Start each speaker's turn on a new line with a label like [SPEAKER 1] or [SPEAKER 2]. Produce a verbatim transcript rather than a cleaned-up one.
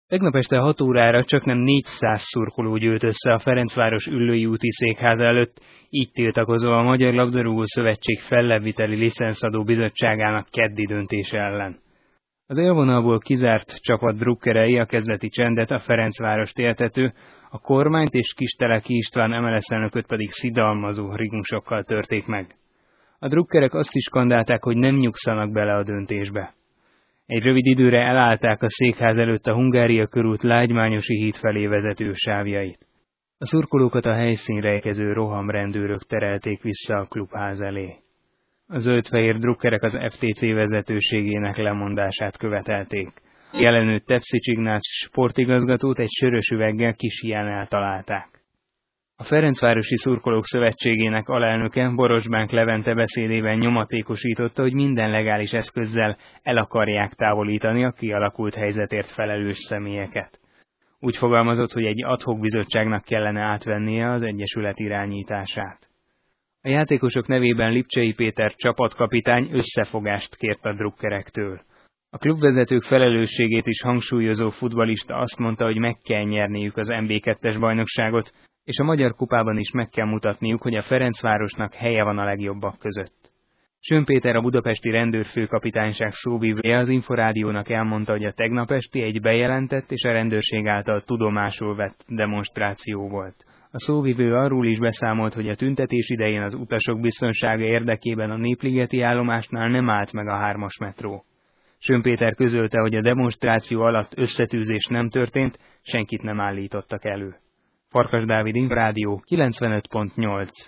[SPEAKER 1] Tegnap este hat órára csaknem négyszáz szurkoló gyűlt össze a Ferencváros Üllői úti székháza előtt, így tiltakozva a Magyar Labdarúgó Szövetség fellebbviteli licencadó bizottságának keddi döntése ellen. Az élvonalból kizárt csapat drukkerei a kezdeti csendet a Ferencvárost éltető, a kormányt és Kisteleki István em el es elnököt pedig szidalmazó rigmusokkal törték meg. A drukkerek azt is skandálták, hogy nem nyugszanak bele a döntésbe. Egy rövid időre elállták a székház előtt a Hungária körút Lágymányosi híd felé vezető sávjait. A szurkolókat a helyszínre érkező rohamrendőrök terelték vissza a klubház elé. A zöld-fehér drukkerek az ef té cé vezetőségének lemondását követelték. Jelenőtt Tepszics Ignác sportigazgatót egy sörös üveggel kis híján eltalálták. A Ferencvárosi Szurkolók Szövetségének alelnöke Borocsbánk Levente beszédében nyomatékosította, hogy minden legális eszközzel el akarják távolítani a kialakult helyzetért felelős személyeket. Úgy fogalmazott, hogy egy ad hoc bizottságnak kellene átvennie az egyesület irányítását. A játékosok nevében Lipcsei Péter csapatkapitány összefogást kért a drukkerektől. A klubvezetők felelősségét is hangsúlyozó futballista azt mondta, hogy meg kell nyerniük az em bé kettes bajnokságot, és a Magyar Kupában is meg kell mutatniuk, hogy a Ferencvárosnak helye van a legjobbak között. Schön Péter, a budapesti rendőrfőkapitányság szóvivője az Inforádiónak elmondta, hogy a tegnap esti egy bejelentett és a rendőrség által tudomásul vett demonstráció volt. A szóvivő arról is beszámolt, hogy a tüntetés idején az utasok biztonsága érdekében a Népligeti állomásnál nem állt meg a hármas metró. Schön Péter közölte, hogy a demonstráció alatt összetűzés nem történt, senkit nem állítottak elő. Farkas Dávid, Inforádió kilencvenöt pont nyolc.